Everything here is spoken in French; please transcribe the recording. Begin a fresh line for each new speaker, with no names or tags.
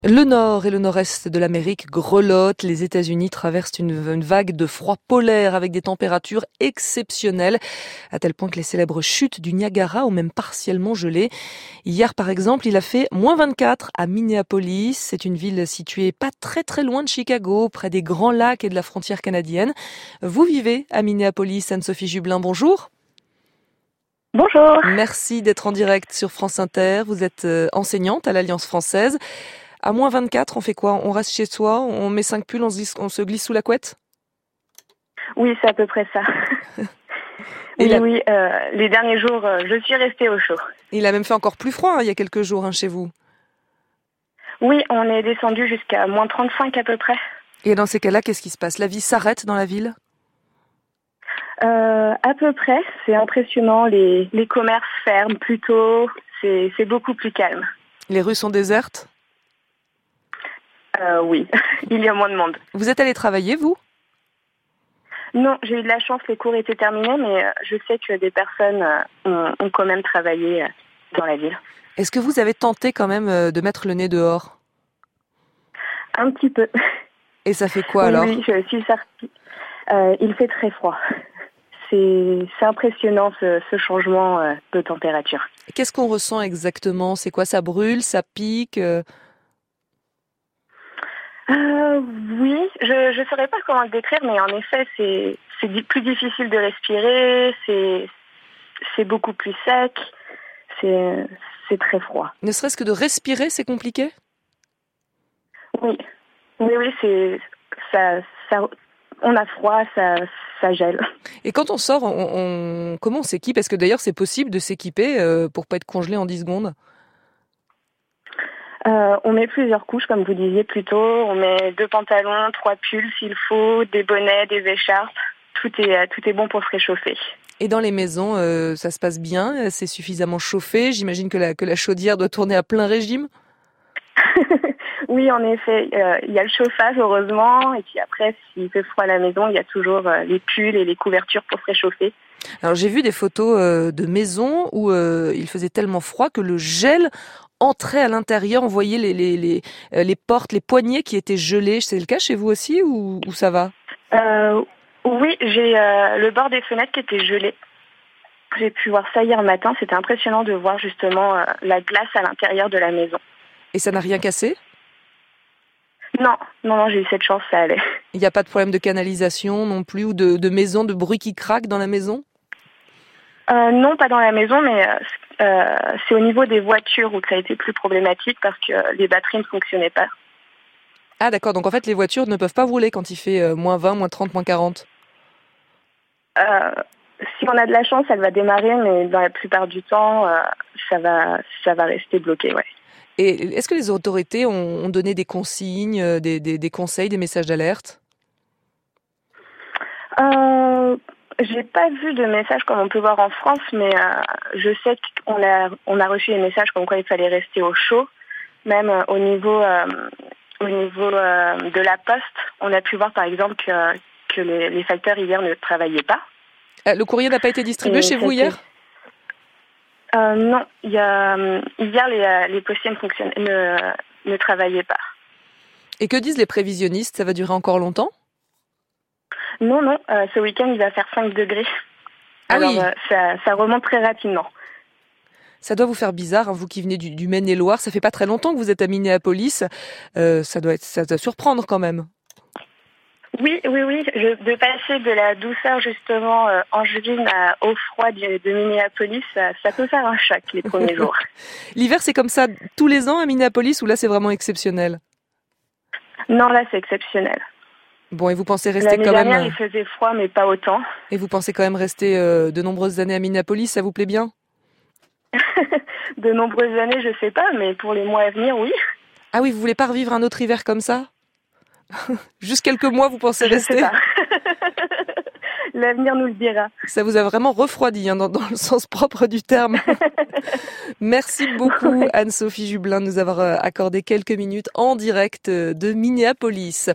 Le nord et le nord-est de l'Amérique grelottent. Les États-Unis traversent une vague de froid polaire avec des températures exceptionnelles, à tel point que les célèbres chutes du Niagara ont même partiellement gelé. Hier, par exemple, il a fait -24 à Minneapolis. C'est une ville située pas très très loin de Chicago, près des Grands Lacs et de la frontière canadienne. Vous vivez à Minneapolis, Anne-Sophie Jublin, bonjour.
Bonjour.
Merci d'être en direct sur France Inter. Vous êtes enseignante à l'Alliance française. À -24, on fait quoi? On reste chez soi, on met 5 pulls, on se glisse sous la couette?
Oui, c'est à peu près ça. Oui, les derniers jours, je suis restée au chaud.
Il a même fait encore plus froid il y a quelques jours chez vous.
Oui, on est descendu jusqu'à -35 à peu près.
Et dans ces cas-là, qu'est-ce qui se passe? La vie s'arrête dans la ville?
À peu près, c'est impressionnant. Les commerces ferment plus tôt, c'est beaucoup plus calme.
Les rues sont désertes?
Oui, il y a moins de monde.
Vous êtes allé travailler, vous?
Non, j'ai eu de la chance, les cours étaient terminés, mais je sais que des personnes ont quand même travaillé dans la ville.
Est-ce que vous avez tenté quand même de mettre le nez dehors?
Un petit peu.
Et ça fait quoi alors?
Oui, je suis sortie. Il fait très froid. C'est impressionnant ce changement de température.
Qu'est-ce qu'on ressent exactement? C'est quoi? Ça brûle, ça pique?
Oui, je ne saurais pas comment le décrire, mais en effet, c'est plus difficile de respirer, c'est beaucoup plus sec, c'est très froid.
Ne serait-ce que de respirer, c'est compliqué?
Oui, on a froid, ça gèle.
Et quand on sort, comment on s'équipe? Est-ce que d'ailleurs c'est possible de s'équiper pour pas être congelé en 10 secondes?
On met plusieurs couches, comme vous disiez plus tôt. On met 2 pantalons, 3 pulls s'il faut, des bonnets, des écharpes. Tout est bon pour se réchauffer.
Et dans les maisons, ça se passe bien? C'est suffisamment chauffé? J'imagine que la chaudière doit tourner à plein régime?
Oui, en effet, il y a le chauffage, heureusement. Et puis après, s'il fait froid à la maison, il y a toujours les pulls et les couvertures pour se réchauffer.
Alors j'ai vu des photos de maisons où il faisait tellement froid que le gel entrait à l'intérieur. On voyait les portes, les poignées qui étaient gelées. C'est le cas chez vous aussi ou ça va?
Oui, j'ai le bord des fenêtres qui était gelé. J'ai pu voir ça hier matin. C'était impressionnant de voir justement la glace à l'intérieur de la maison.
Et ça n'a rien cassé?
Non, j'ai eu cette chance, ça allait.
Il n'y a pas de problème de canalisation non plus ou de maison, de bruit qui craque dans la maison?
Non, pas dans la maison, mais c'est au niveau des voitures où ça a été plus problématique parce que les batteries ne fonctionnaient pas.
Ah d'accord, donc en fait les voitures ne peuvent pas rouler quand il fait -20, -30, -40.
Si on a de la chance, elle va démarrer, mais dans la plupart du temps, ça va rester bloqué, ouais.
Et est-ce que les autorités ont donné des consignes, des conseils, des messages d'alerte?
J'ai pas vu de message comme on peut voir en France, mais je sais qu'on a reçu des messages comme quoi il fallait rester au chaud. Même au niveau de la poste, on a pu voir par exemple que les facteurs hier ne travaillaient pas.
Le courrier n'a pas été distribué chez vous hier?
Non, hier les postiers ne travaillaient pas.
Et que disent les prévisionnistes? Ça va durer encore longtemps?
Non, ce week-end il va faire 5 degrés.
Ah
alors
oui.
Ça remonte très rapidement.
Ça doit vous faire bizarre, vous qui venez du Maine-et-Loire. Ça fait pas très longtemps que vous êtes à Minneapolis. Ça doit surprendre quand même.
Oui. De passer de la douceur justement angevine au froid de Minneapolis, ça peut faire un choc les premiers jours.
L'hiver, c'est comme ça tous les ans à Minneapolis ou là, c'est vraiment exceptionnel?
Non, là, c'est exceptionnel.
Bon, et vous pensez rester quand
L'année dernière,
même...
il faisait froid, mais pas autant.
Et vous pensez quand même rester de nombreuses années à Minneapolis, ça vous plaît bien?
De nombreuses années, je sais pas, mais pour les mois à venir, oui.
Ah oui, vous voulez pas revivre un autre hiver comme ça? Juste quelques mois, vous pensez rester?
Je sais pas. L'avenir nous le dira.
Ça vous a vraiment refroidi, dans le sens propre du terme. Merci beaucoup, Anne-Sophie Jublin, de nous avoir accordé quelques minutes en direct de Minneapolis.